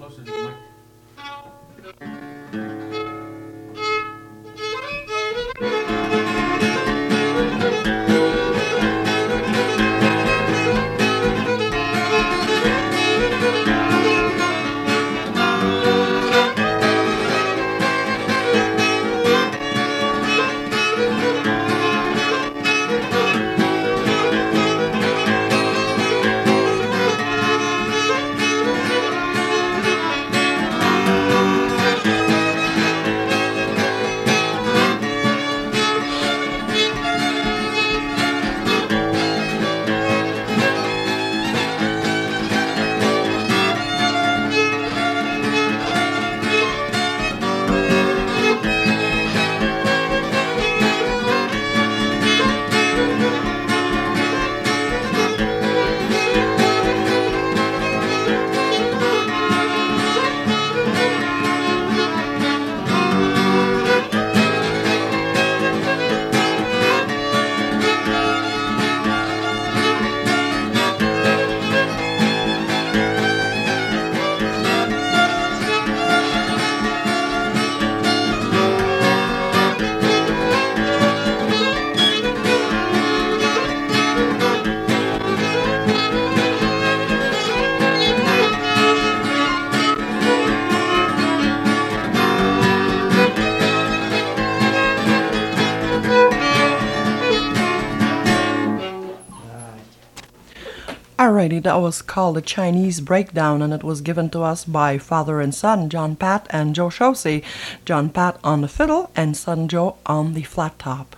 Alrighty, that was called the Chinese Breakdown, and it was given to us by father and son, John Pat and Joe Shosey. John Pat on the fiddle and son Joe on the flat top.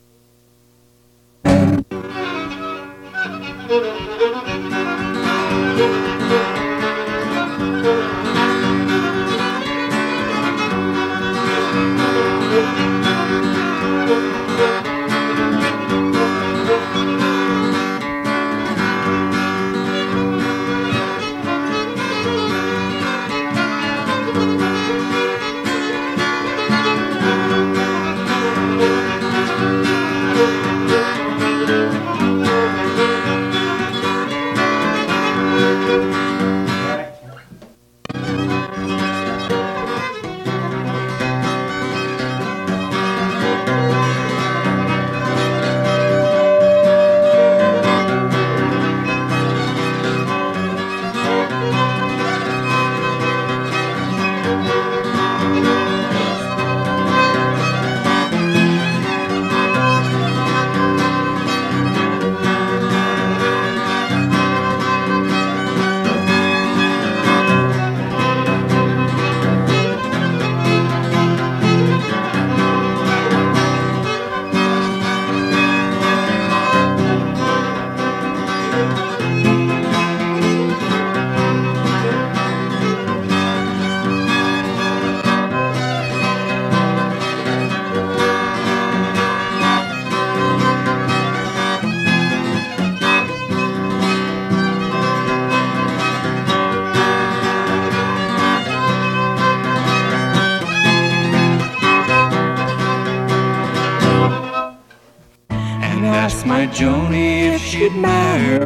Asked my Joni if she'd marry.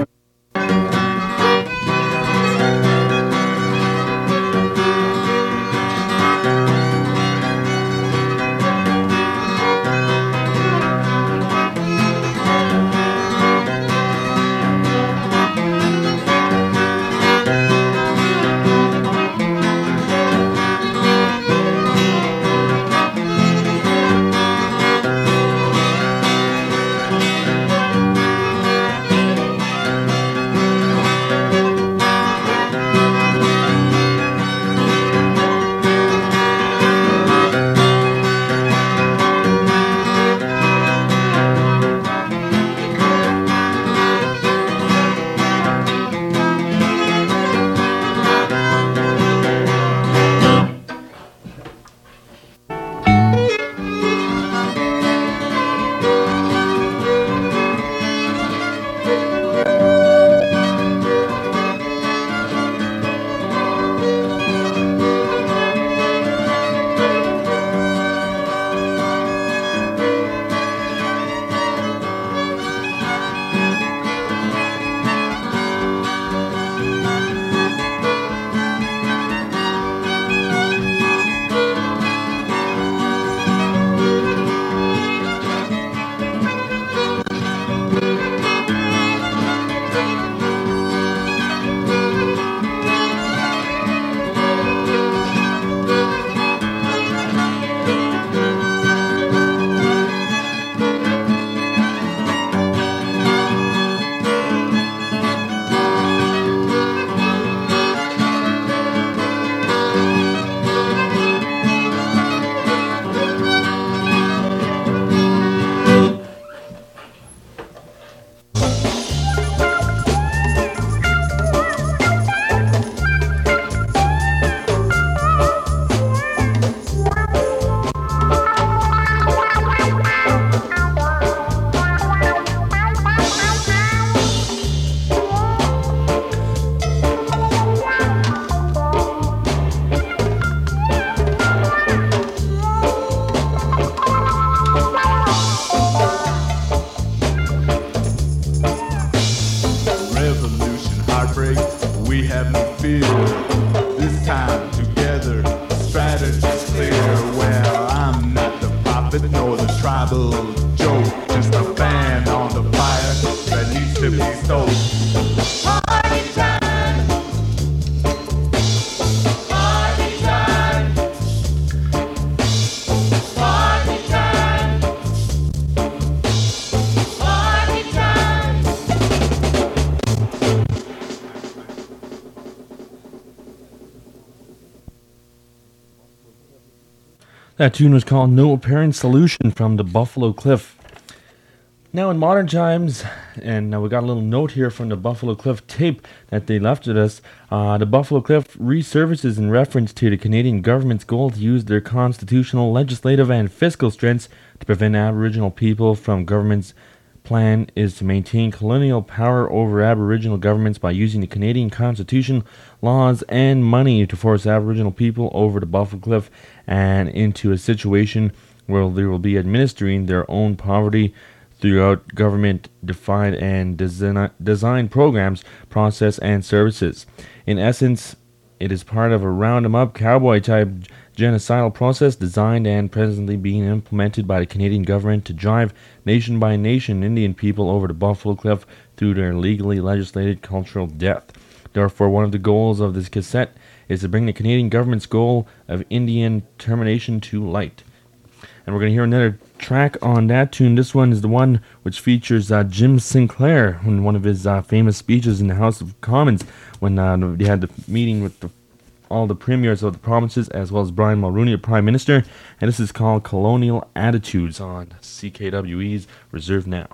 stove. Party time. Party time. Party time. Party time. That tune was called No Apparent Solution from the Buffalo Cliff. Now in modern times, and we got a little note here from the Buffalo Cliff tape that they left with us. The Buffalo Cliff resurfaces in reference to the Canadian government's goal to use their constitutional, legislative, and fiscal strengths to prevent Aboriginal people from government's plan is to maintain colonial power over Aboriginal governments by using the Canadian Constitution, laws, and money to force Aboriginal people over the Buffalo Cliff and into a situation where they will be administering their own poverty throughout government-defined and designed programs, process, and services. In essence, it is part of a round-em-up cowboy-type genocidal process designed and presently being implemented by the Canadian government to drive nation-by-nation Indian people over the Buffalo Cliff through their legally legislated cultural death. Therefore, one of the goals of this cassette is to bring the Canadian government's goal of Indian termination to light. And we're going to hear another track on that tune. This one is the one which features Jim Sinclair in one of his famous speeches in the House of Commons when they had the meeting with all the premiers of the provinces, as well as Brian Mulroney, the Prime Minister. And this is called Colonial Attitudes on CKWE's Reserve Now.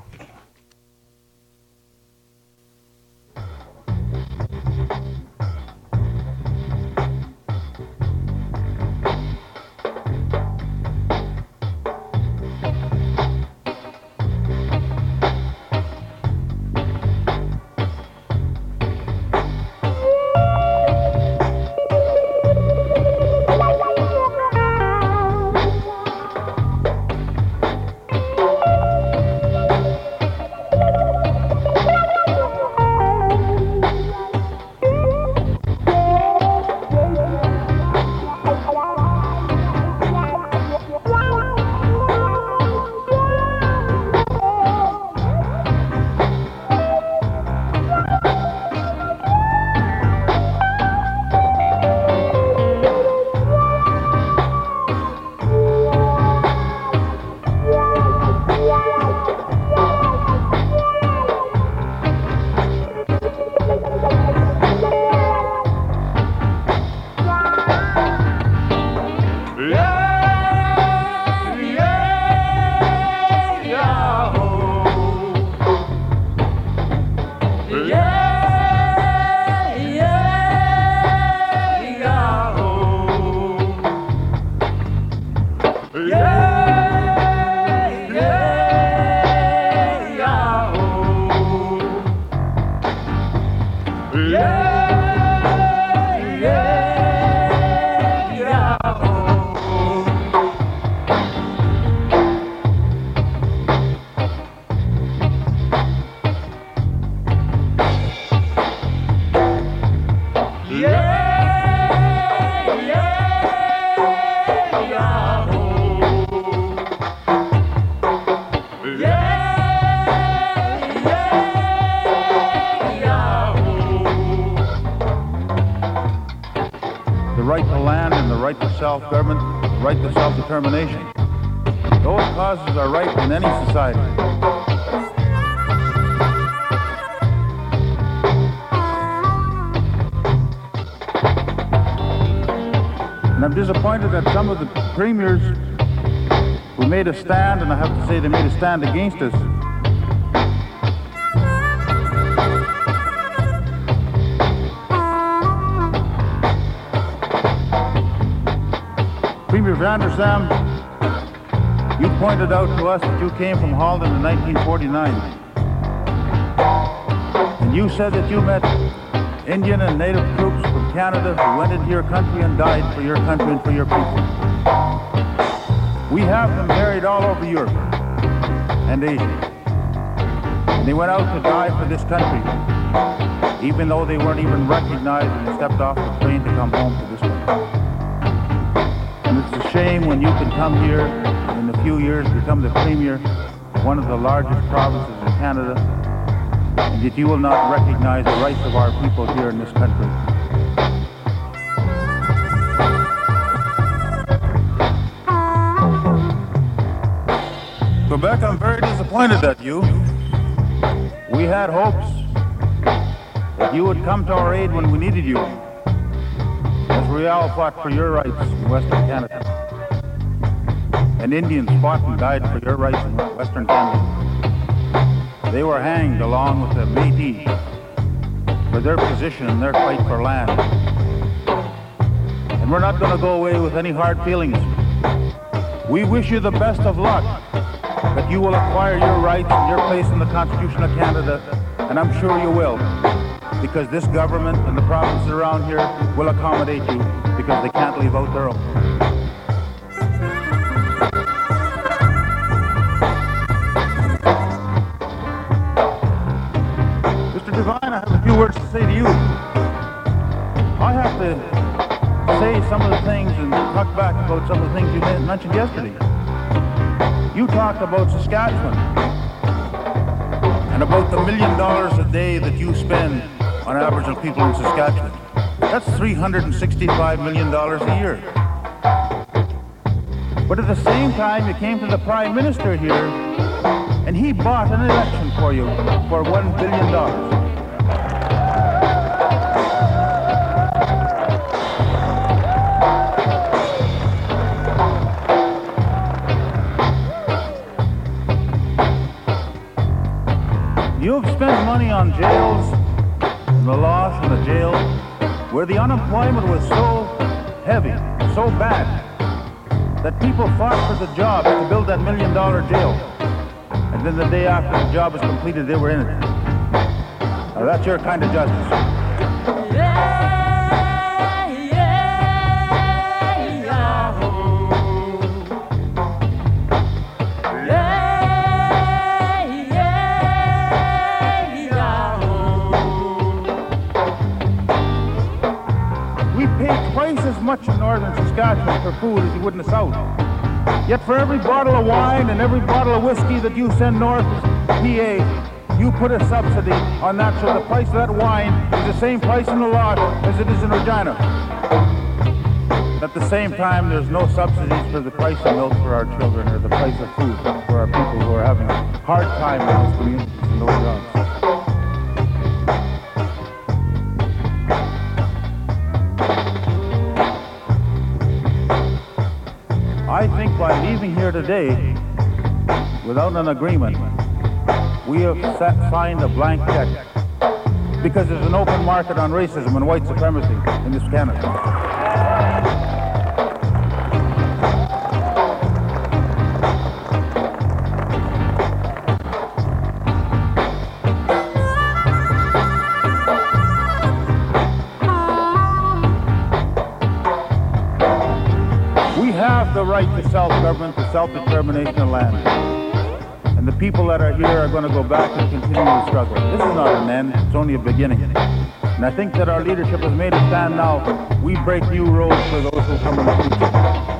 Self-government, the right to self-determination. Those causes are right in any society. And I'm disappointed that some of the premiers who made a stand, and I have to say they made a stand against us, Premier Van der Sam, you pointed out to us that you came from Holland in 1949. And you said that you met Indian and Native troops from Canada who went into your country and died for your country and for your people. We have them buried all over Europe and Asia. And they went out to die for this country, even though they weren't even recognized when they stepped off the train to come home to this country. It's a shame when you can come here and in a few years become the premier of one of the largest provinces in Canada and yet you will not recognize the rights of our people here in this country. Quebec, I'm very disappointed at you. We had hopes that you would come to our aid when we needed you, as Riel fought for your rights in Western Canada, and Indians fought and died for your rights in Western Canada. They were hanged along with the Métis for their position and their fight for land. And we're not going to go away with any hard feelings. We wish you the best of luck, that you will acquire your rights and your place in the Constitution of Canada, and I'm sure you will, because this government and the provinces around here will accommodate you because they can't leave out their own. Mr. Devine, I have a few words to say to you. I have to say some of the things and talk back about some of the things you mentioned yesterday. You talked about Saskatchewan and about the $1 million a day that you spend on Aboriginal people in Saskatchewan. That's $365 million a year. But at the same time, you came to the Prime Minister here and he bought an election for you for $1 billion. You've spent money on jails, and the loss in the jail, where the unemployment was so heavy, so bad, that people fought for the jobs to build that $1 million jail. And then the day after the job was completed, they were in it. Now that's your kind of justice. As much in northern Saskatchewan for food as you would in the south. Yet for every bottle of wine and every bottle of whiskey that you send north to PA, you put a subsidy on that, so the price of that wine is the same price in the lot as it is in Regina. At the same time, there's no subsidies for the price of milk for our children or the price of food for our people who are having a hard time in those communities and those jobs. I think by leaving here today without an agreement, we have signed a blank check, because there's an open market on racism and white supremacy in this Canada. The right to self-government, to self-determination of land. And the people that are here are going to go back and continue the struggle. This is not an end, it's only a beginning. And I think that our leadership has made a stand now. We break new roads for those who come in the future.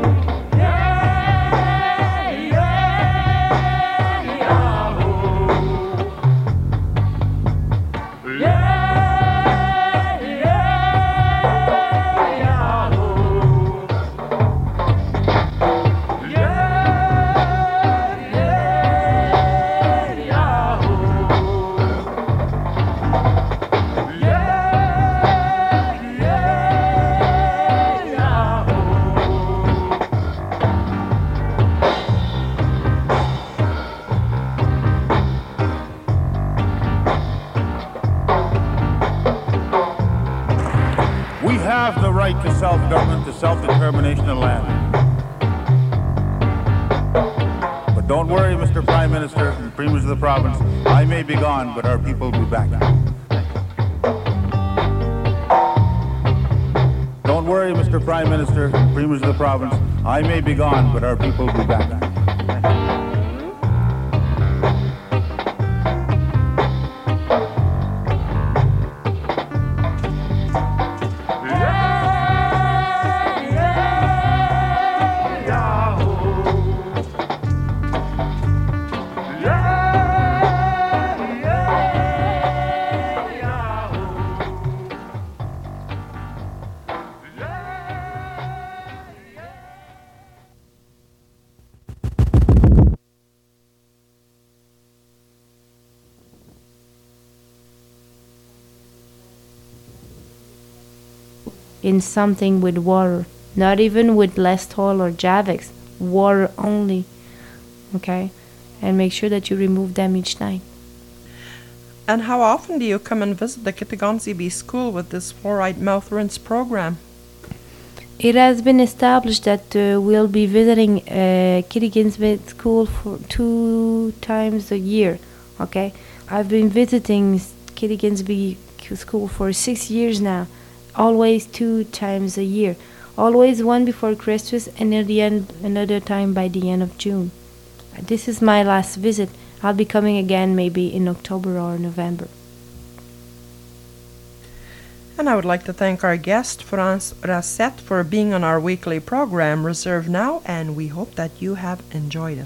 To self-government, to self-determination of land. But don't worry, Mr. Prime Minister and Premiers of the province, I may be gone, but our people will be back. Don't worry, Mr. Prime Minister and Premiers of the province, I may be gone, but our people will be back. in something with water, not even with Lestol or Javex, water only, okay? And make sure that you remove them each night. And how often do you come and visit the Kitagonsi school with this fluoride mouth rinse program? It has been established that we'll be visiting Kitty Ginsburg School for 2 times a year, okay? I've been visiting Kitty Ginsburg School for 6 years now, always 2 times a year, always one before Christmas and at the end, another time by the end of June. This is my last visit. I'll be coming again maybe in October or November. And I would like to thank our guest, France Racette, for being on our weekly program, Reserve Now, and we hope that you have enjoyed it.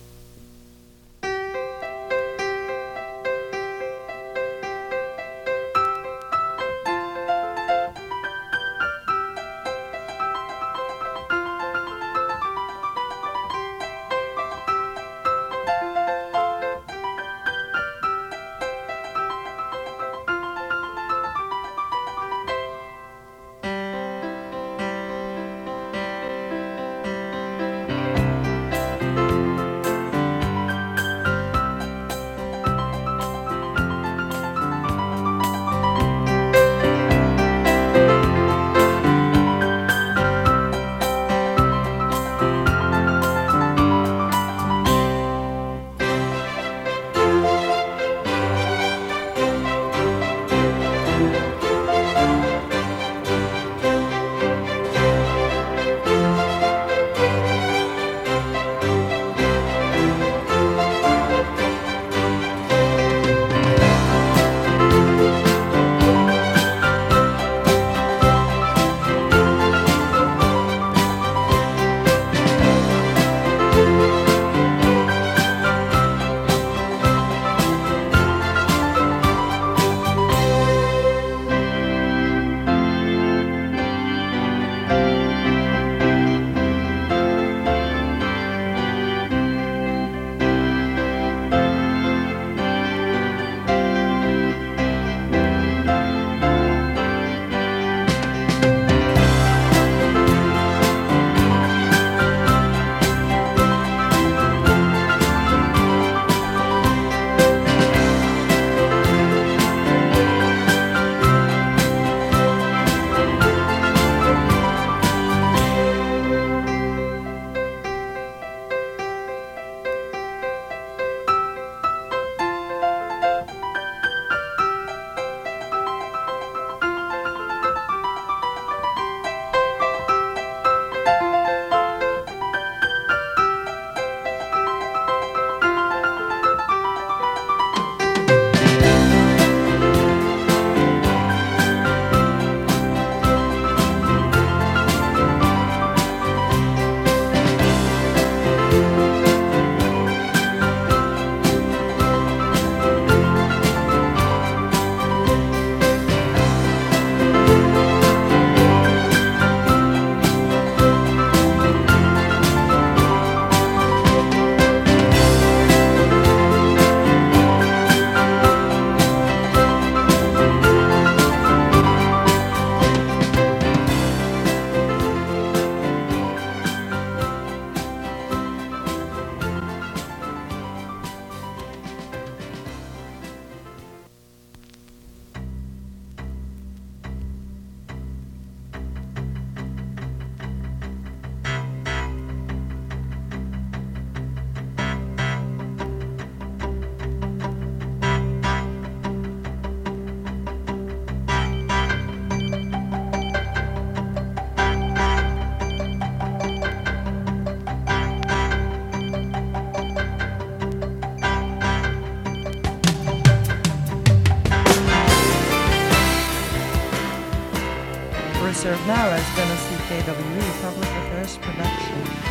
Reserve Now has been a CKWE Public Affairs production.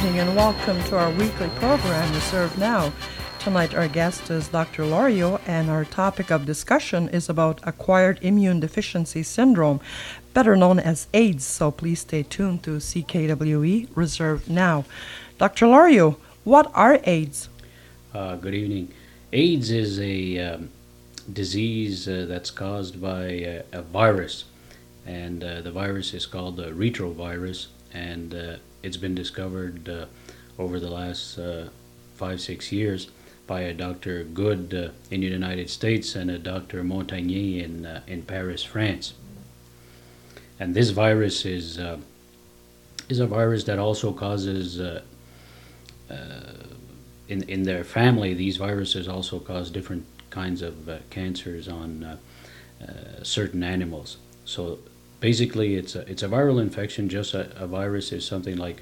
evening and welcome to our weekly program, Reserve Now. Tonight our guest is Dr. Lorio, and our topic of discussion is about acquired immune deficiency syndrome, better known as AIDS, so please stay tuned to CKWE Reserve Now. Dr. Lorio, what are AIDS? Good evening. AIDS is a disease that's caused by a virus, and the virus is called the retrovirus, and it's been discovered over the last 5-6 years by a Dr. Good in the United States and a Dr. Montagnier in Paris, France. And this virus is a virus that also causes in their family, these viruses also cause different kinds of cancers on certain animals. So basically, it's a viral infection. Just a virus is something like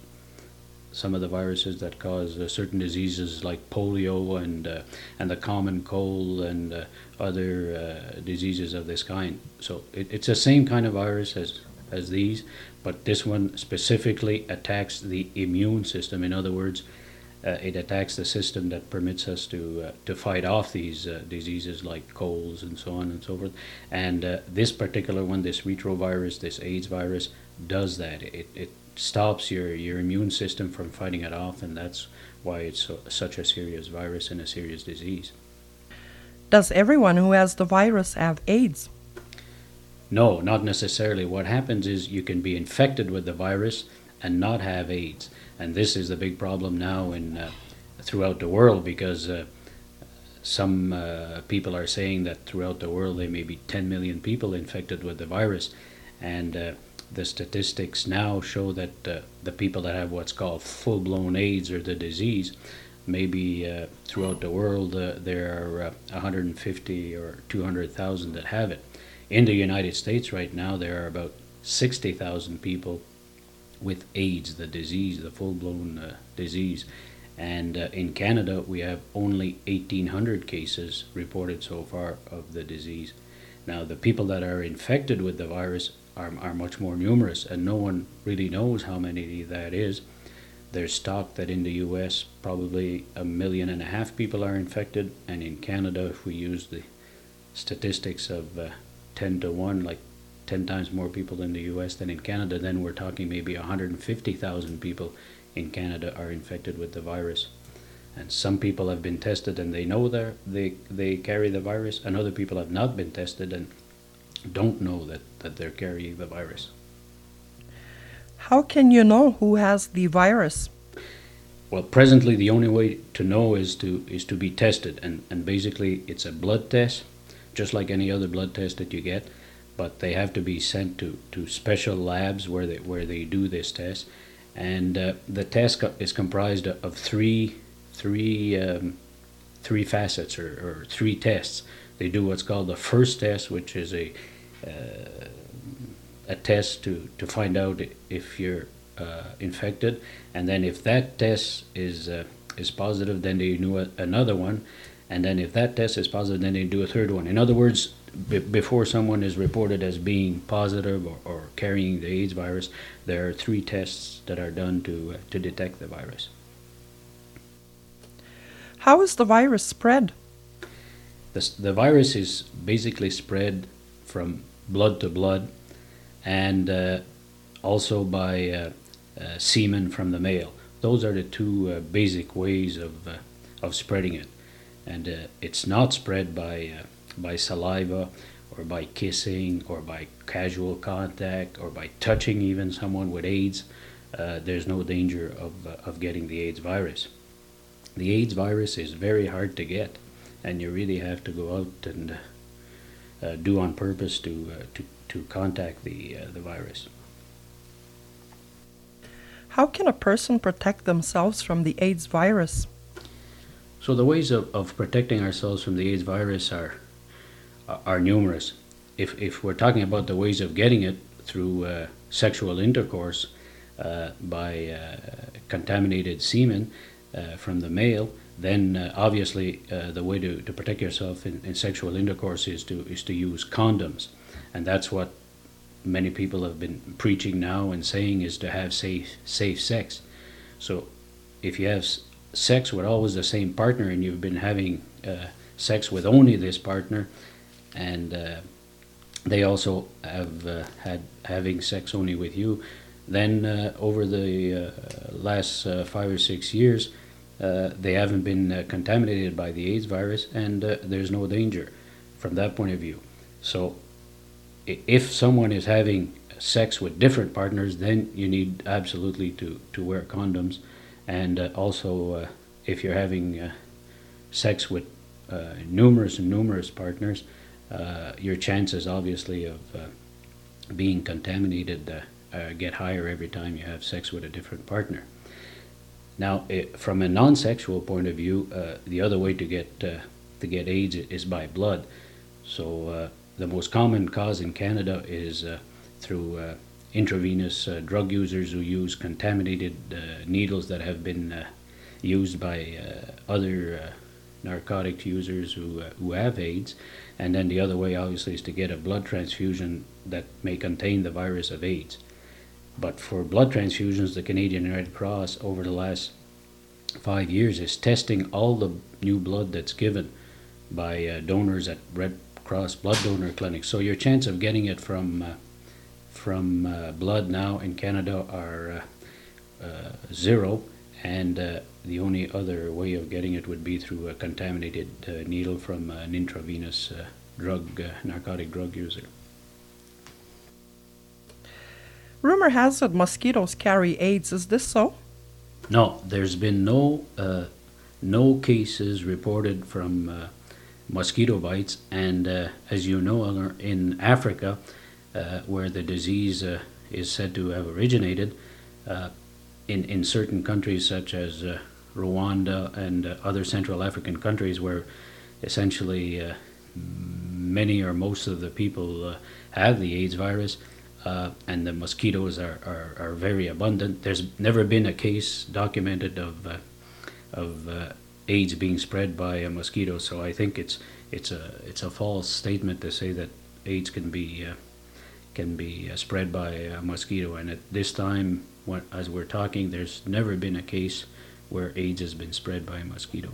some of the viruses that cause certain diseases like polio and the common cold and other diseases of this kind. So it's the same kind of virus as these, but this one specifically attacks the immune system. In other words, it attacks the system that permits us to fight off these diseases like colds and so on and so forth. And this particular one, this retrovirus, this AIDS virus, does that. It stops your immune system from fighting it off, and that's why it's such a serious virus and a serious disease. Does everyone who has the virus have AIDS? No, not necessarily. What happens is you can be infected with the virus and not have AIDS. And this is the big problem now throughout the world, because some people are saying that throughout the world there may be 10 million people infected with the virus. And the statistics now show that the people that have what's called full-blown AIDS or the disease, maybe throughout the world there are 150 or 200,000 that have it. In the United States right now there are about 60,000 people with AIDS, the disease, the full-blown disease. And in Canada we have only 1,800 cases reported so far of the disease. Now the people that are infected with the virus are much more numerous, and no one really knows how many that is. There's talk that in the US probably 1.5 million people are infected, and in Canada, if we use the statistics of 10 to 1, like 10 times more people in the US than in Canada, then we're talking maybe 150,000 people in Canada are infected with the virus. And some people have been tested and they know they carry the virus, and other people have not been tested and don't know that they're carrying the virus. How can you know who has the virus? Well, presently the only way to know is to be tested, and basically it's a blood test, just like any other blood test that you get, but they have to be sent to special labs where they do this test, and the test is comprised of three facets or three tests. They do what's called the first test, which is a test to find out if you're infected, and then if that test is positive, then they do another one, and then if that test is positive, then they do a third one. In other words, before someone is reported as being positive or carrying the AIDS virus, there are three tests that are done to detect the virus. How is the virus spread? The virus is basically spread from blood to blood, and also by semen from the male. Those are the two basic ways of spreading it. And it's not spread by saliva or by kissing or by casual contact or by touching even someone with AIDS. There's no danger of getting the AIDS virus. The AIDS virus is very hard to get, and you really have to go out and do on purpose to contact the virus. How can a person protect themselves from the AIDS virus? So the ways of protecting ourselves from the AIDS virus are numerous. If we're talking about the ways of getting it through sexual intercourse by contaminated semen from the male, then obviously the way to protect yourself in sexual intercourse is to use condoms, and that's what many people have been preaching now and saying, is to have safe sex. So if you have sex with always the same partner and you've been having sex with only this partner, and they also have had having sex only with you, then over the last 5 or 6 years, they haven't been contaminated by the AIDS virus, and there's no danger from that point of view. So if someone is having sex with different partners, then you need absolutely to wear condoms. And also, if you're having sex with numerous partners, your chances, obviously, of being contaminated get higher every time you have sex with a different partner. Now, from a non-sexual point of view, the other way to get AIDS is by blood. So the most common cause in Canada is through intravenous drug users who use contaminated needles that have been used by other narcotic users who have AIDS. And then the other way, obviously, is to get a blood transfusion that may contain the virus of AIDS. But for blood transfusions, the Canadian Red Cross over the last 5 years is testing all the new blood that's given by donors at Red Cross blood donor clinics. So your chance of getting it from blood now in Canada are zero, and the only other way of getting it would be through a contaminated needle from an intravenous narcotic drug user. Rumor has it mosquitoes carry AIDS. Is this so? No, there's been no cases reported from mosquito bites, and as you know, in Africa, where the disease is said to have originated, in certain countries such as Rwanda and other Central African countries, where essentially many or most of the people have the AIDS virus, and the mosquitoes are very abundant. There's never been a case documented of AIDS being spread by a mosquito. So I think it's a false statement to say that AIDS can be spread by a mosquito. And at this time, as we're talking, there's never been a case where AIDS has been spread by a mosquito.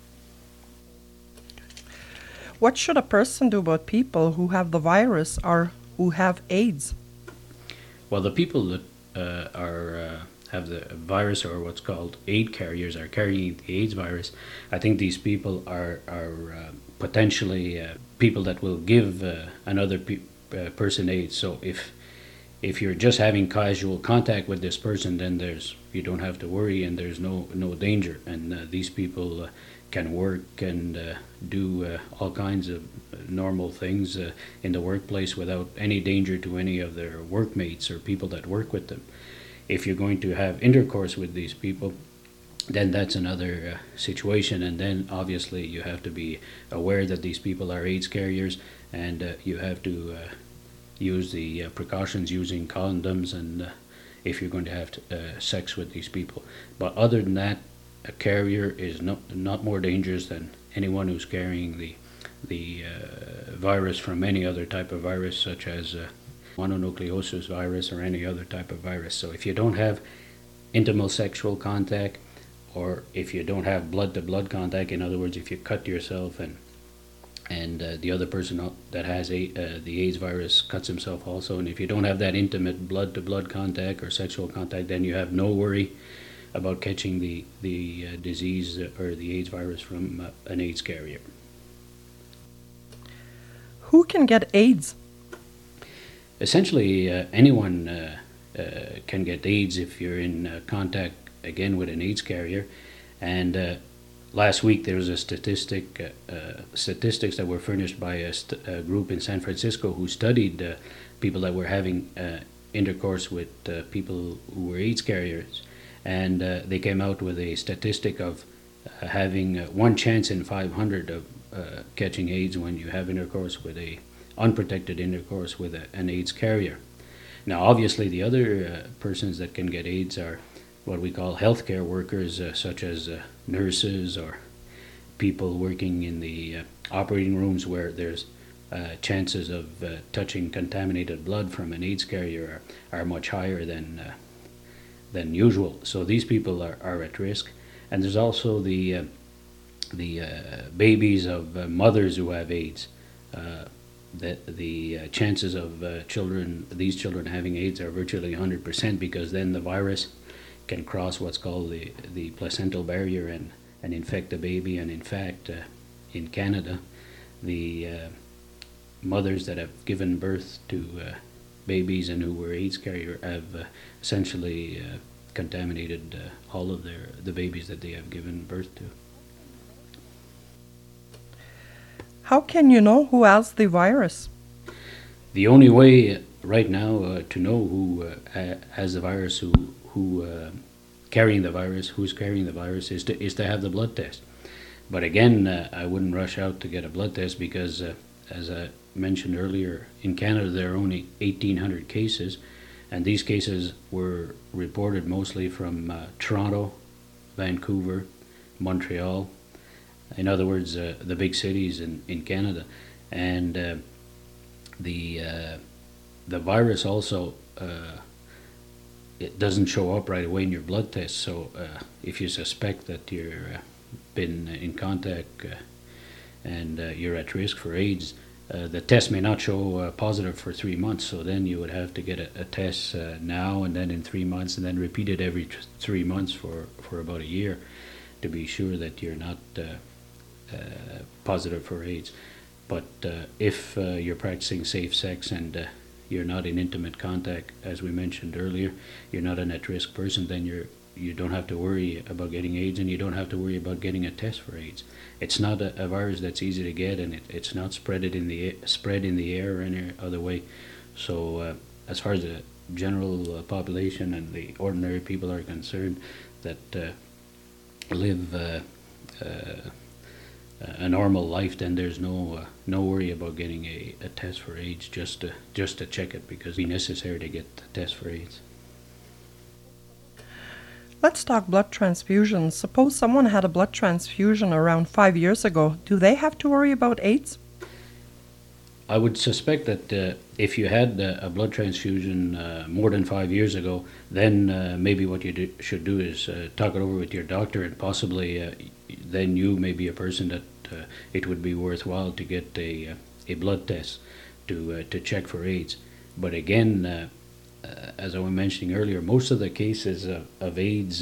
What should a person do about people who have the virus or who have AIDS? Well, the people that have the virus, or what's called AIDS carriers, are carrying the AIDS virus. I think these people are potentially people that will give another person AIDS. So if you're just having casual contact with this person, then you don't have to worry, and there's no danger. And these people can work and do all kinds of normal things in the workplace without any danger to any of their workmates or people that work with them. If you're going to have intercourse with these people, then that's another situation, and then obviously you have to be aware that these people are AIDS carriers, and you have to use the precautions using condoms, and if you're going to have sex with these people. But other than that, a carrier is not more dangerous than anyone who's carrying the virus from any other type of virus, such as mononucleosis virus or any other type of virus. So if you don't have intimate sexual contact, or if you don't have blood-to-blood contact, in other words, if you cut yourself and the other person that has the AIDS virus cuts himself also, and if you don't have that intimate blood-to-blood contact or sexual contact, then you have no worry about catching the disease or the AIDS virus from an AIDS carrier. Who can get AIDS? Essentially, anyone can get AIDS if you're in contact, again, with an AIDS carrier. And last week there was a statistics that were furnished by a group in San Francisco who studied people that were having intercourse with people who were AIDS carriers. And they came out with a statistic of having 1 chance in 500 of catching AIDS when you have intercourse with unprotected intercourse with an AIDS carrier. Now, obviously, the other persons that can get AIDS are what we call healthcare workers, such as nurses or people working in the operating rooms, where there's chances of touching contaminated blood from an AIDS carrier are much higher than usual. So these people are at risk. And there's also the babies of mothers who have AIDS. The chances of these children having AIDS are virtually 100%, because then the virus can cross what's called the placental barrier and infect the baby. And in fact, in Canada, the mothers that have given birth to babies and who were AIDS carrier have essentially contaminated all of the babies that they have given birth to. How can you know who has the virus? The only way right now to know who has the virus, who's carrying the virus, is to have the blood test. But again, I wouldn't rush out to get a blood test, because as I mentioned earlier, in Canada there are only 1,800 cases, and these cases were reported mostly from Toronto, Vancouver, Montreal. In other words, the big cities in Canada. And the virus also, it doesn't show up right away in your blood test. So if you suspect that you're been in contact and you're at risk for AIDS, the test may not show positive for 3 months. So then you would have to get a test now and then in 3 months, and then repeat it every 3 months for about a year to be sure that you're not positive for AIDS. But if you're practicing safe sex and you're not in intimate contact, as we mentioned earlier, you're not an at-risk person, then you don't have to worry about getting AIDS, and you don't have to worry about getting a test for AIDS. It's not a virus that's easy to get, and it's not spread in the air or any other way. So as far as the general population and the ordinary people are concerned that live a normal life, then there's no worry about getting a test for AIDS, just to check it, because it'd be necessary to get the test for AIDS. Let's talk blood transfusions. Suppose someone had a blood transfusion around 5 years ago. Do they have to worry about AIDS? I would suspect that if you had a blood transfusion more than 5 years ago, then maybe what you should do is talk it over with your doctor, and possibly then you may be a person that it would be worthwhile to get a blood test to check for AIDS. But again, as I was mentioning earlier, most of the cases of AIDS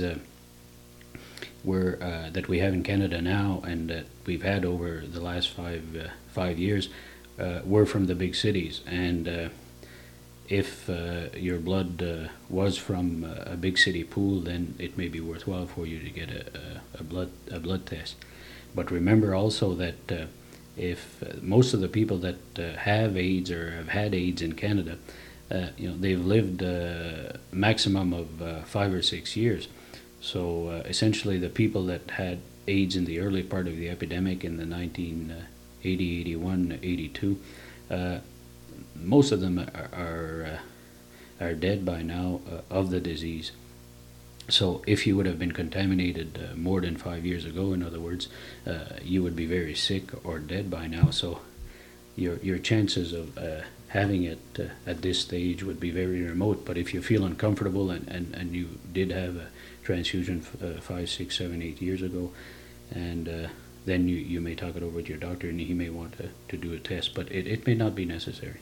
that we have in Canada now, and that we've had over the last 5 years, were from the big cities. And if your blood was from a big city pool, then it may be worthwhile for you to get a blood test. But remember also that if most of the people that have AIDS or have had AIDS in Canada, they've lived a maximum of 5 or 6 years. So essentially the people that had AIDS in the early part of the epidemic in the 1980, 81, 82, most of them are dead by now of the disease. So if you would have been contaminated more than 5 years ago, in other words, you would be very sick or dead by now. So your chances of having it at this stage would be very remote. But if you feel uncomfortable and you did have a transfusion 5, 6, 7, 8 years ago, and then you may talk it over with your doctor, and he may want to do a test, but it may not be necessary.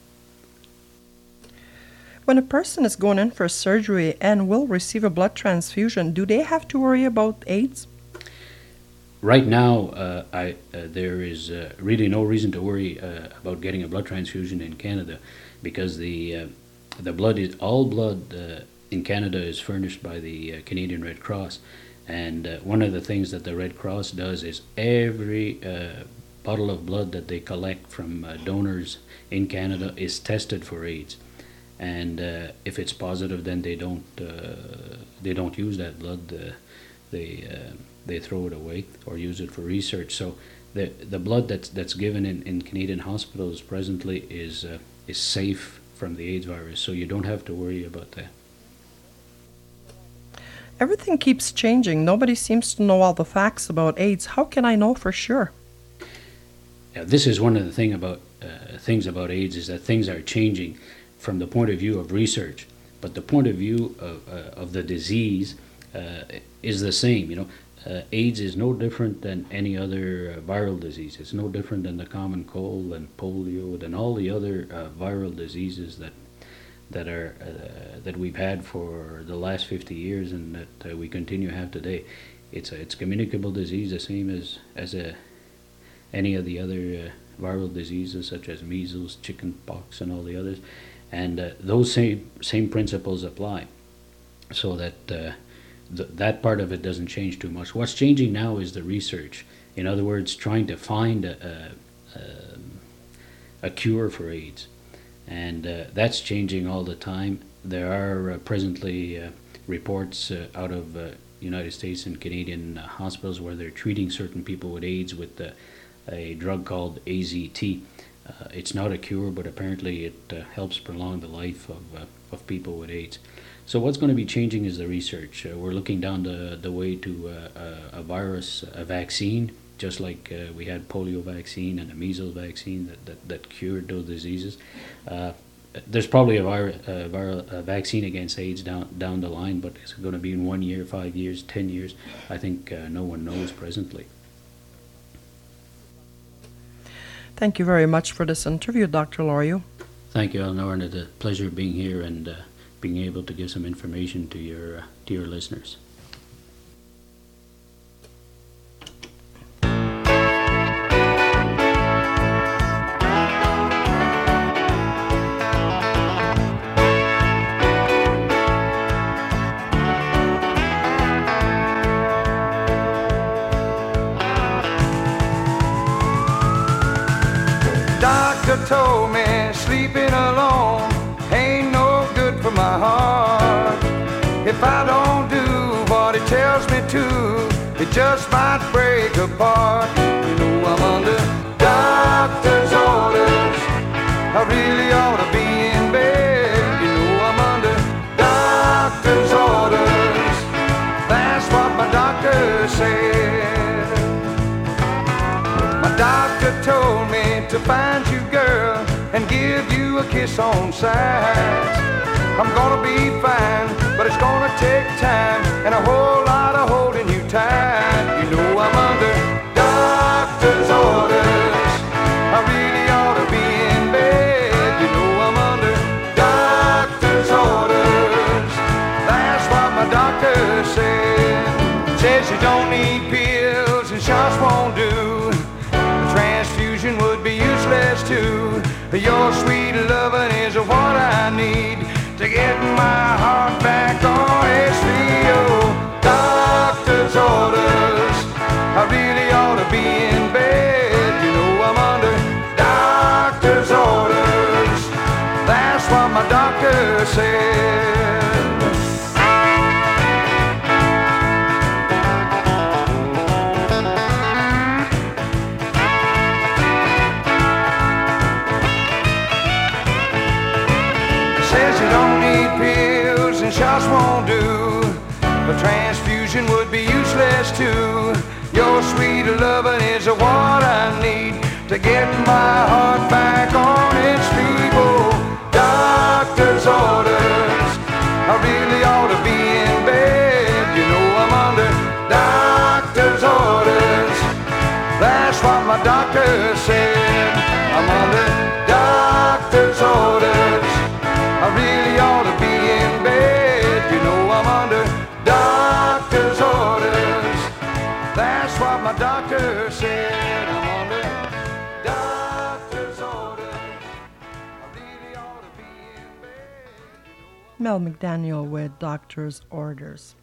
When a person is going in for surgery and will receive a blood transfusion, do they have to worry about AIDS? Right now, there is really no reason to worry about getting a blood transfusion in Canada, because all blood in Canada is furnished by the Canadian Red Cross. And one of the things that the Red Cross does is every bottle of blood that they collect from donors in Canada is tested for AIDS. And if it's positive, then they don't use that blood. They throw it away or use it for research. So the blood that's given in Canadian hospitals presently is safe from the AIDS virus. So you don't have to worry about that. Everything keeps changing. Nobody seems to know all the facts about AIDS. How can I know for sure? Yeah, this is one of the things about AIDS, is that things are changing from the point of view of research. but the point of view of the disease is the same. AIDS is no different than any other viral disease. It's no different than the common cold and polio, than all the other viral diseases that we've had for the last 50 years and that we continue to have today. It's communicable disease, the same as any of the other viral diseases such as measles, chickenpox, and all the others. And those same principles apply, so that that part of it doesn't change too much. What's changing now is the research. In other words, trying to find a cure for AIDS. And that's changing all the time. There are presently reports out of United States and Canadian hospitals where they're treating certain people with AIDS with a drug called AZT. It's not a cure, but apparently it helps prolong the life of people with AIDS. So what's going to be changing is the research. We're looking down the way to a virus, a vaccine, just like we had polio vaccine and a measles vaccine that cured those diseases. There's probably a vaccine against AIDS down the line, but is it going to be in 1 year, 5 years, 10 years? I think no one knows presently. Thank you very much for this interview, Dr. Lorio. Thank you, Eleanor, and it's a pleasure being here and being able to give some information to your listeners. Doctor told me sleeping alone ain't no good for my heart. If I don't do what he tells me to, it just might break apart. You know I'm under doctor's orders. I really ought to be in bed. You know I'm under doctor's orders. That's what my doctor said. My doctor told me to find you, girl, and give you a kiss on sight. I'm gonna be fine, but it's gonna take time and a whole lot of holding you tight. You know I'm under doctor's orders. I really ought to be in bed. You know I'm under doctor's orders. That's what my doctor said. Says you don't need pills and shots won't do. Transfusion would be useless too. Your sweet loving is what I need to get my heart back on HBO. Doctor's orders. I really ought to be in bed. You know I'm under doctor's orders. That's what my doctor said. Shots won't do. The transfusion would be useless too. Your sweet loving is what I need to get my heart back on its feet. Oh, doctor's orders. I really ought to be in bed. You know I'm under doctor's orders. That's what my doctor said. I'm under doctor's orders. I really ought to be in bed. You know I'm under doctor's orders. That's what my doctor said. I'm under doctor's orders. I really ought to be in bed. Mel McDaniel with Doctor's Orders.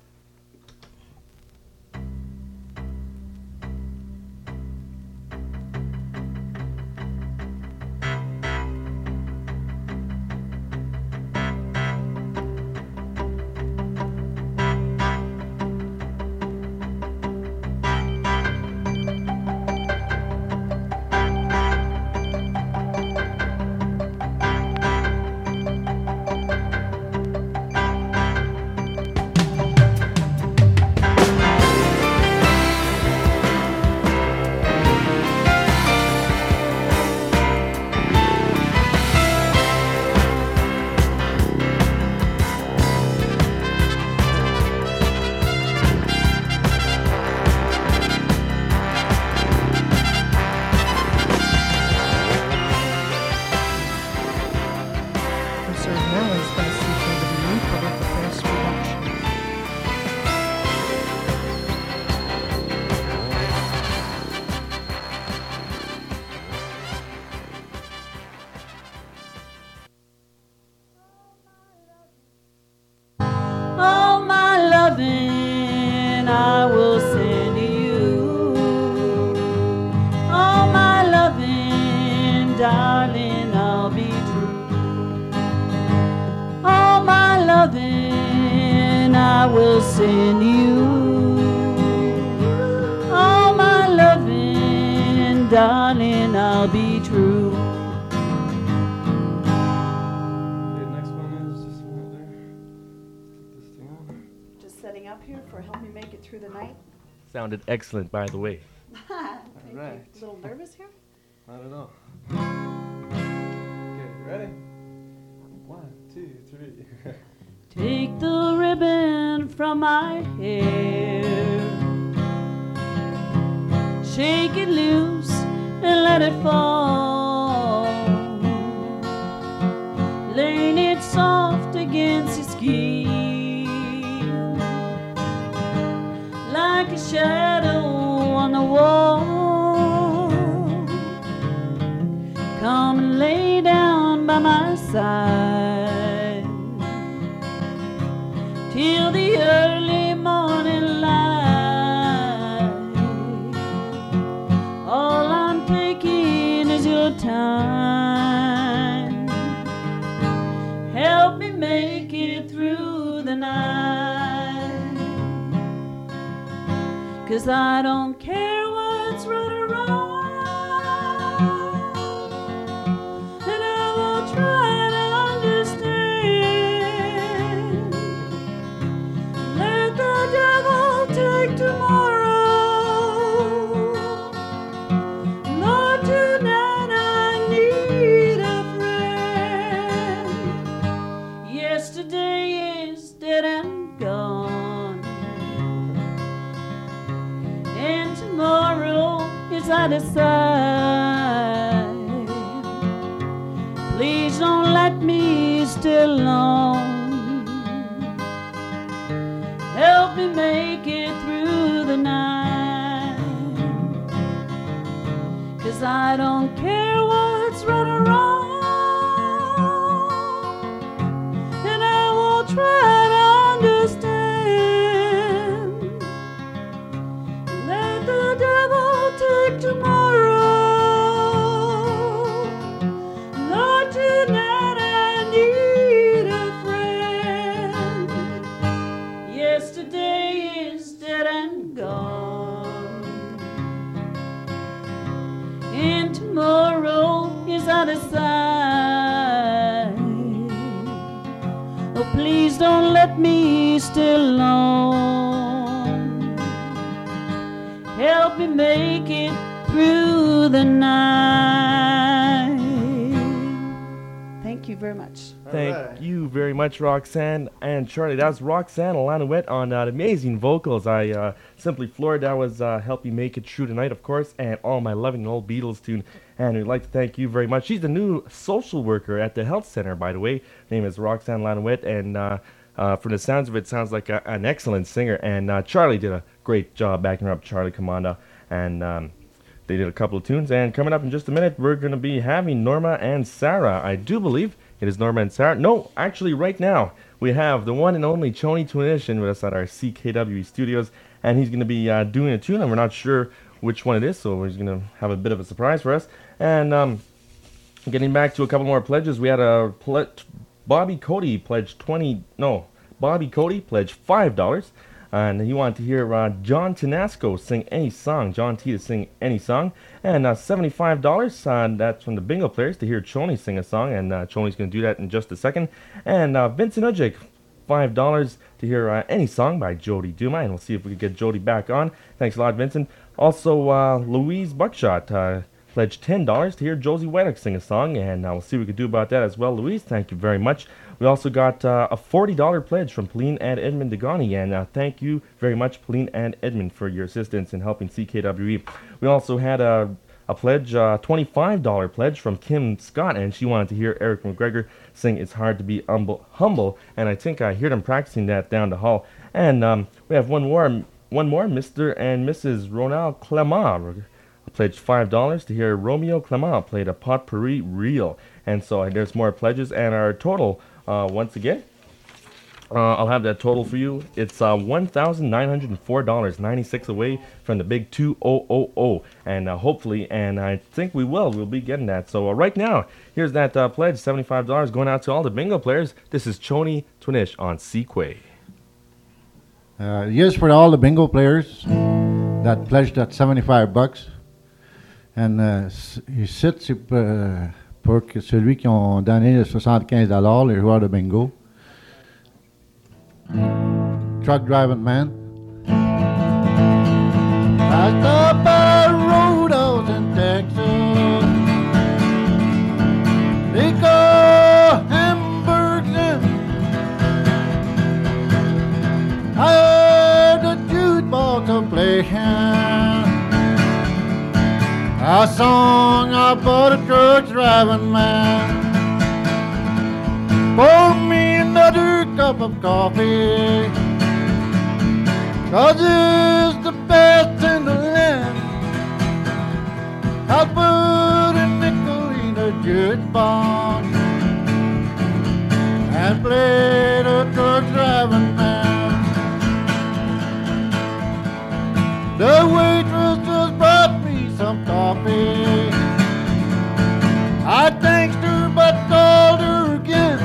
loving I will send to you. All my loving, darling, I'll be true. All my loving I will send you. All my loving, darling, I'll be true. Setting up here for Help Me Make It Through the Night. Sounded excellent, by the way. Thank right. you. A little nervous here? I don't know. Okay, ready? 1, 2, 3. Take the ribbon from my hair, shake it loose and let it fall, laying it soft against your skin like a shadow on the wall. Come and lay down by my side till the early morning light. All I'm taking is your time. Help me make it through the night, 'cause I don't care what's right or wrong, and I will try to understand. Let the devil take tomorrow. Lord, tonight I need a friend. Yesterday is dead and gone, and tomorrow is out of sight. Please don't let me stay alone. Help me make it through the night, 'cause I don't care what's right or wrong, and I will try to understand. Let the devil take tomorrow. Lord, tonight I need a friend. Yesterday is dead and gone, and tomorrow is out of sight. Oh, please don't let me stay alone. Help me make it through the night. Thank you very much. Thank you very much, Roxanne and Charlie. That's Roxanne Lanouette on amazing vocals. I simply floored. That was Help You Make It Through Tonight, of course, and All My Loving, an old Beatles tune. And we'd like to thank you very much. She's the new social worker at the health center, by the way. Her name is Roxanne Lanouette, and from the sounds of it, sounds like an excellent singer. And Charlie did a great job backing her up, Charlie Commanda. And they did a couple of tunes. And coming up in just a minute, we're going to be having Norma and Sarah. I do believe it is Norma and Sarah. No, actually, right now, we have the one and only Choni Tunishin with us at our CKWE studios. And he's going to be doing a tune, and we're not sure which one it is, so he's going to have a bit of a surprise for us. And getting back to a couple more pledges, we had a Bobby Cody pledged $5, and he wanted to hear John Tenasco sing any song, John T to sing any song, and $75, that's from the bingo players, to hear Choni sing a song, and Choni's going to do that in just a second. And Vincent Ujic, $5 to hear any song by Jody Duma, and we'll see if we can get Jody back on. Thanks a lot, Vincent. Also, Louise Buckshot pledged $10 to hear Josie Weddock sing a song, and we'll see what we can do about that as well. Louise, thank you very much. We also got a $40 pledge from Pauline and Edmund Degani, and thank you very much, Pauline and Edmund, for your assistance in helping CKWE. We also had a pledge, $25 pledge from Kim Scott, and she wanted to hear Eric McGregor sing It's Hard to Be Humble, and I think I heard them practicing that down the hall. And we have one more, Mr. and Mrs. Ronald Clement pledged $5 to hear Romeo Clement played a potpourri reel. And so there's more pledges, and our total, once again, I'll have that total for you. It's $1,904.96 away from the big 2000, and hopefully, and I think we'll be getting that. So right now, here's that pledge, $75 going out to all the bingo players. This is Choni Twinish on Sequay. Here's for all the bingo players that pledged that $75. And ici, c'est pour celui qui ont donné le $75, les joueurs de bingo. Truck driving man. I stopped by Roadhouse in Texas. They call hamburgers in. I heard the jukebox a playing. A song about a truck driving man. Pour me another cup of coffee, 'cause it's the best in the land. I'll put a nickel in a jukebox and play the truck driving man. The waitress just brought me some coffee. I thanked her but called her again.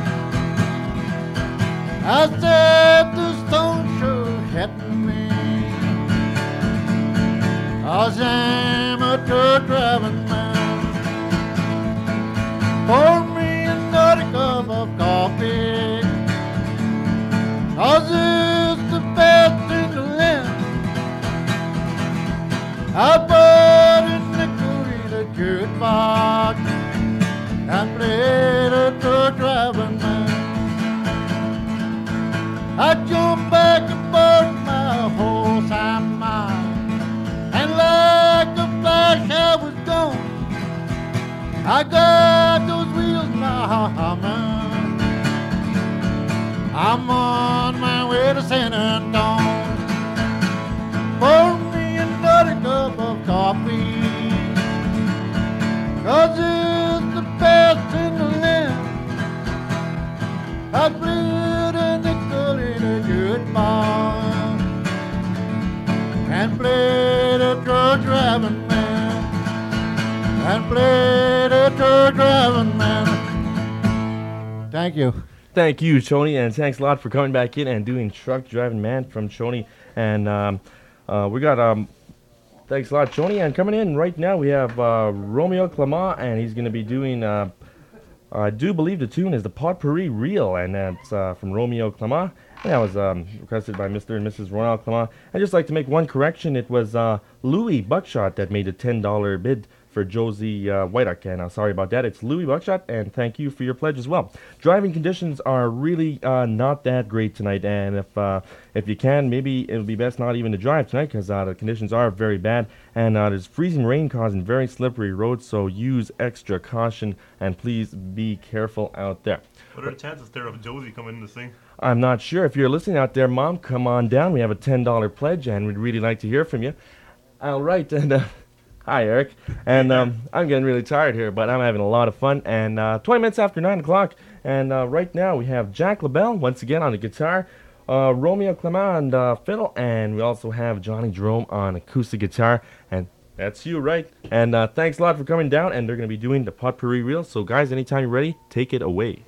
I said the stone sure hit me, 'cause I'm a truck driving man. Pour me another cup of coffee, 'cause it's the best in the land. I put a nickel in a jukebox and played a truck driving man. I jumped back aboard my horse and mine, and like a flash I was gone. I got those wheels now humming. I'm on my way to San Antonio. Pour me another cup of coffee, 'cause it's the best in the land. I played a nickel in a jukebox and played a truck driving man, and played a truck driving man. Thank you. Thank you, Choni, and thanks a lot for coming back in and doing Truck Driving Man from Choni. And we got thanks a lot, Choni. And coming in right now, we have Romeo Clement, and he's going to be doing. I do believe the tune is the Potpourri Reel, and that's from Romeo Clement. And that was requested by Mr. and Mrs. Royal Clement. I'd just like to make one correction. It was Louis Buckshot that made a $10 bid for Josie Whiteock, and sorry about that. It's Louis Buckshot, and thank you for your pledge as well. Driving conditions are really not that great tonight, and if you can, maybe it would be best not even to drive tonight, because the conditions are very bad, and there's freezing rain causing very slippery roads, so use extra caution, and please be careful out there. What are the chances there of Josie coming in to sing? I'm not sure. If you're listening out there, Mom, come on down. We have a $10 pledge, and we'd really like to hear from you. All right, and hi, Eric. And I'm getting really tired here, but I'm having a lot of fun. And 20 minutes after 9 o'clock, and right now we have Jack LaBelle once again on the guitar, Romeo Clement on fiddle, and we also have Johnny Jerome on acoustic guitar. And that's you, right? And thanks a lot for coming down, and they're going to be doing the Potpourri Reel. So, guys, anytime you're ready, take it away.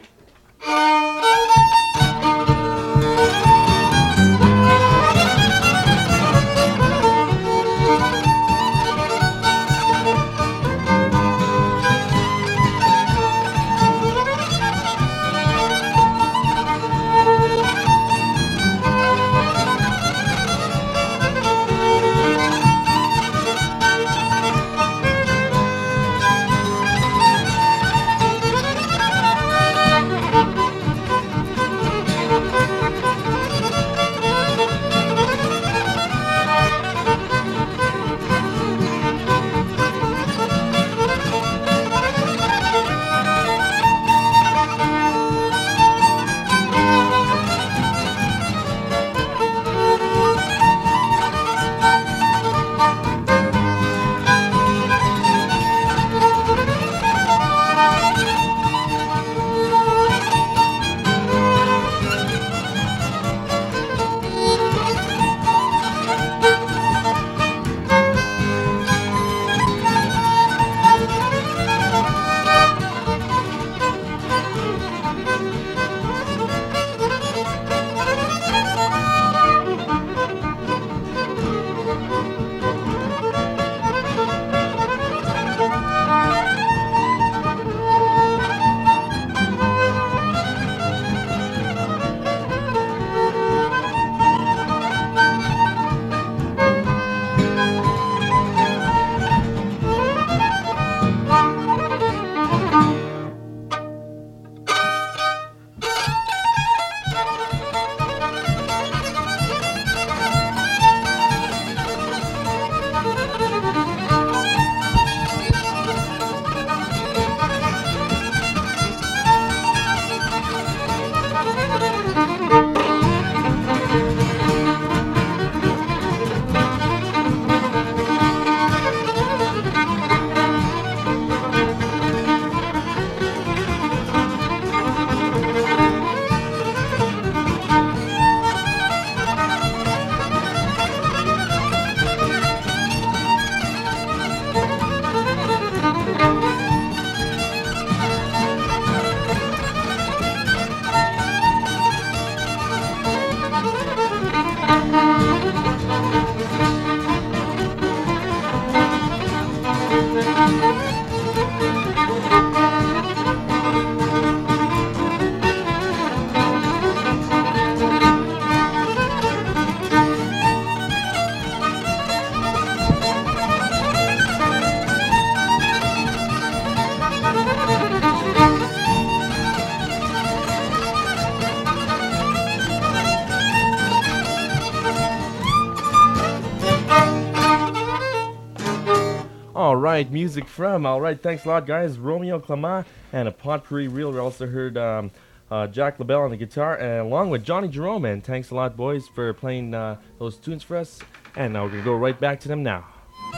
right, music from. All right, thanks a lot, guys. Romeo Clement and a potpourri reel. We also heard Jack LaBelle on the guitar, and along with Johnny Jerome. And thanks a lot, boys, for playing those tunes for us. And now we're going to go right back to them now.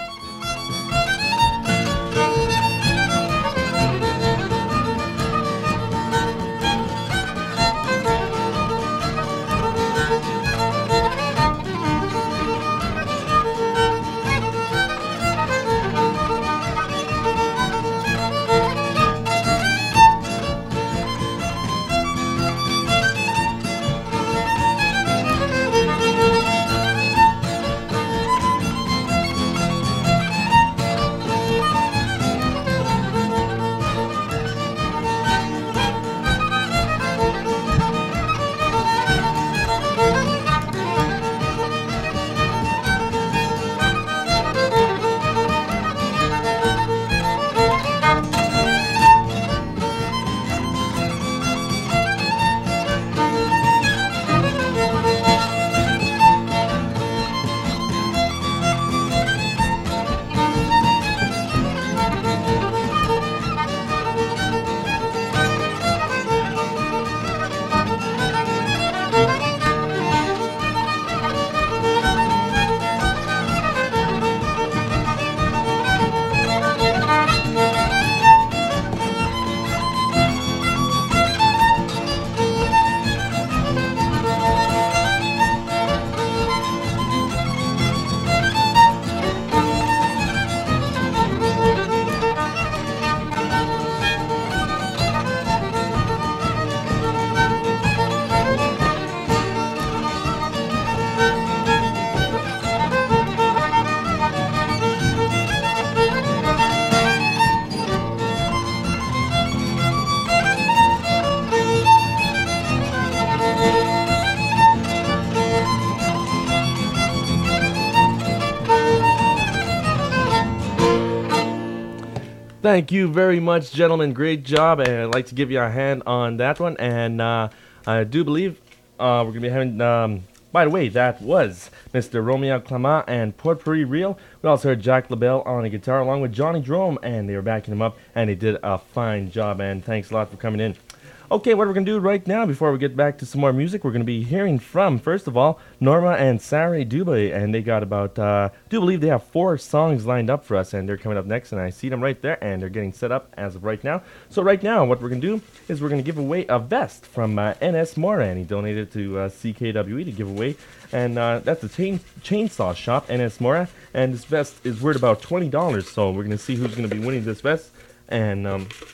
Thank you very much, gentlemen. Great job, and I'd like to give you a hand on that one. And I do believe we're going to be having... by the way, that was Mr. Romeo Clement and Potpourri Reel. We also heard Jack LaBelle on the guitar along with Johnny Jerome, and they were backing him up, and they did a fine job, and thanks a lot for coming in. Okay, what we're going to do right now, before we get back to some more music, we're going to be hearing from, first of all, Norma and Sarah Dubé, and they got about, I do believe they have 4 songs lined up for us, and they're coming up next, and I see them right there, and they're getting set up as of right now. So right now, what we're going to do is we're going to give away a vest from N.S. Mora, and he donated to CKWE to give away, and that's the chainsaw shop, N.S. Mora, and this vest is worth about $20, so we're going to see who's going to be winning this vest, and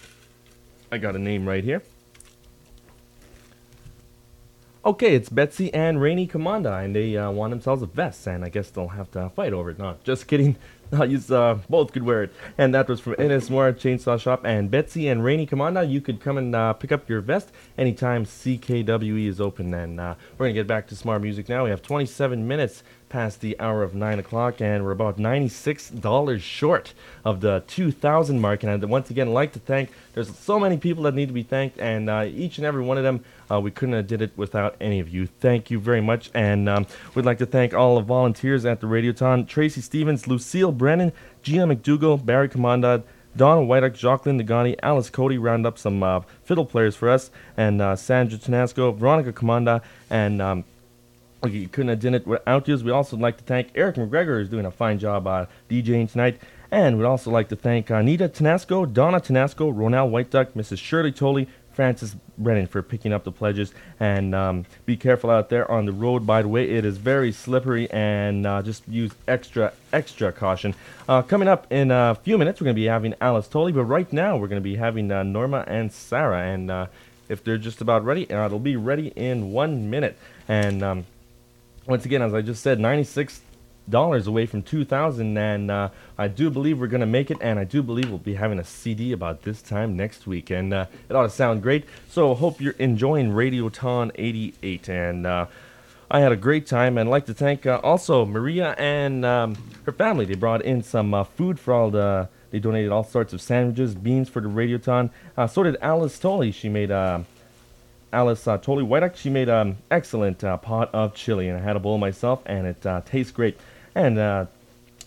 I got a name right here. Okay, it's Betsy and Rainey Commanda, and they want themselves a vest, and I guess they'll have to fight over it. No, just kidding. I'll use both could wear it. And that was from N.S. Mora Chainsaw Shop. And Betsy and Rainey Commanda, you could come and pick up your vest anytime CKWE is open. And we're going to get back to some more music now. We have 27 minutes past the hour of 9 o'clock, and we're about $96 short of the 2,000 mark. And I'd once again like to thank, there's so many people that need to be thanked, and each and every one of them, we couldn't have did it without any of you. Thank you very much, and we'd like to thank all the volunteers at the Radioton: Tracy Stevens, Lucille Brennan, Gina McDougall, Barry Commandad, Donna Whiteock, Jacqueline Nagani, Alice Cody round up some fiddle players for us, and Sandra Tenasco, Veronica Commanda, and we couldn't have done it without you. We also like to thank Eric McGregor, who's doing a fine job DJing tonight. And we'd also like to thank Anita Tenasco, Donna Tenasco, Ronelle Whiteduck, Mrs. Shirley Tolley, Francis Brennan for picking up the pledges. And be careful out there on the road. By the way, it is very slippery, and just use extra caution. Coming up in a few minutes, we're going to be having Alice Tolley. But right now, we're going to be having Norma and Sarah. And if they're just about ready, it'll be ready in 1 minute. And once again, as I just said, $96 away from 2,000, and I do believe we're going to make it, and I do believe we'll be having a CD about this time next week, and it ought to sound great. So hope you're enjoying Radioton 88, and I had a great time, and I'd like to thank also Maria and her family. They brought in some food for all the... They donated all sorts of sandwiches, beans for the Radioton. So did Alice Tolley. She made... Alice Tolley Whiteock, she made an excellent pot of chili, and I had a bowl myself, and it tastes great. And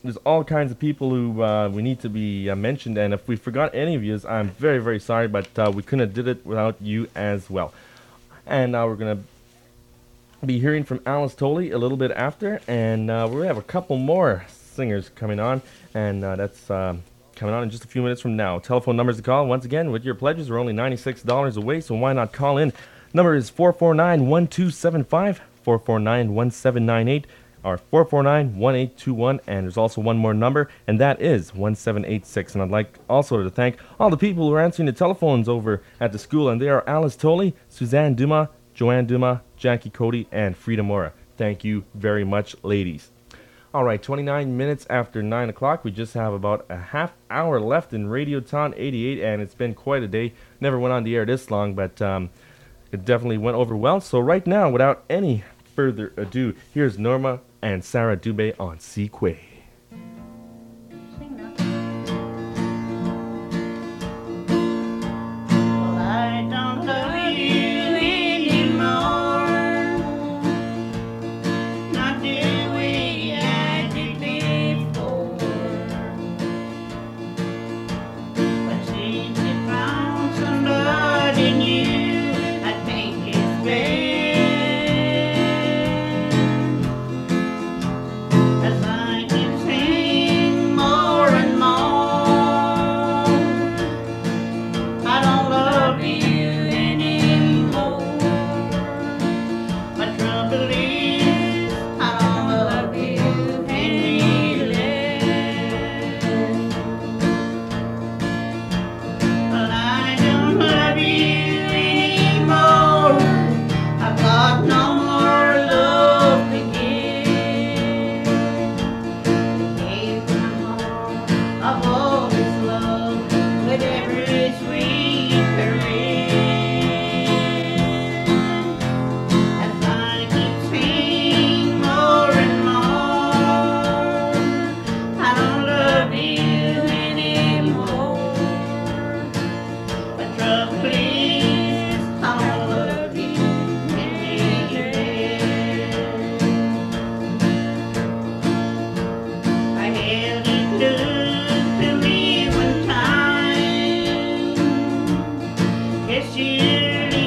there's all kinds of people who we need to be mentioned, and if we forgot any of you, I'm very, very sorry, but we couldn't have did it without you as well. And now we're going to be hearing from Alice Tolley a little bit after, and we're going to have a couple more singers coming on, and that's coming on in just a few minutes from now. Telephone numbers to call, once again, with your pledges are only $96 away, so why not call in? Number is 449-1275, 449-1798, or 449-1821, and there's also one more number, and that is 1786. And I'd like also to thank all the people who are answering the telephones over at the school, and they are Alice Tolley, Suzanne Dumas, Joanne Dumas, Jackie Cody, and Frida Mora. Thank you very much, ladies. All right, 29 minutes after 9 o'clock. We just have about a half hour left in Radioton 88, and it's been quite a day. Never went on the air this long, but it definitely went over well. So right now, without any further ado, here's Norma and Sarah Dubé on Sequay. Well, I don't love you anymore, not the way I did before. But since you found somebody new, I think it's better. Yes, you